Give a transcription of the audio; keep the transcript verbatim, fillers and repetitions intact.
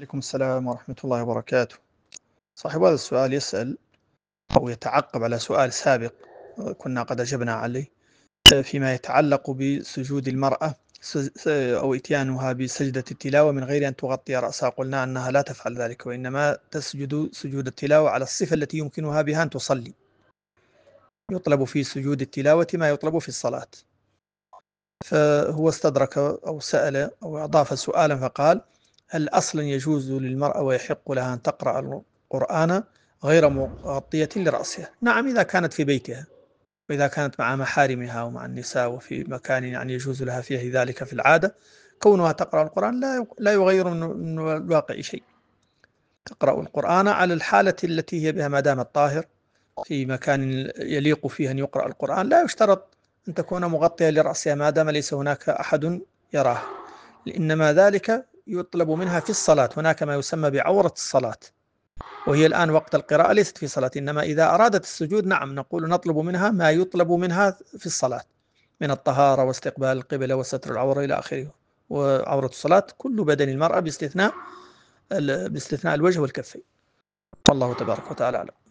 عليكم السلام ورحمة الله وبركاته. صاحب هذا السؤال يسأل أو يتعقب على سؤال سابق آه، كنا قد أجبنا عليه آه، فيما يتعلق بسجود المرأة سج- س- أو إتيانها بسجدة التلاوة من غير أن تغطي رأسها. قلنا أنها لا تفعل ذلك، وإنما تسجد سجود التلاوة على الصفة التي يمكنها بها أن تصلي. يطلب في سجود التلاوة ما يطلب في الصلاة. فهو استدرك أو سأل أو أضاف سؤالا فقال: هل أصلا يجوز للمرأة ويحق لها أن تقرأ القرآن غير مغطية لرأسها؟ نعم، إذا كانت في بيتها، وإذا كانت مع محارمها ومع النساء وفي مكان يعني يجوز لها فيه ذلك في العادة، كونها تقرأ القرآن لا لا يغير من من الواقع شيء. تقرأ القرآن على الحالة التي هي بها، ما دامت طاهر في مكان يليق فيه أن يقرأ القرآن. لا يشترط أن تكون مغطية لرأسها ما دام ليس هناك أحد يراها، إنما ذلك يطلب منها في الصلاة. هناك ما يسمى بعورة الصلاة، وهي الآن وقت القراءة ليست في صلاة، إنما إذا أرادت السجود نعم نقول نطلب منها ما يطلب منها في الصلاة من الطهارة واستقبال القبلة وستر العورة إلى آخره. وعورة الصلاة كل بدن المرأة باستثناء باستثناء الوجه والكفين. والله تبارك وتعالى أعلم.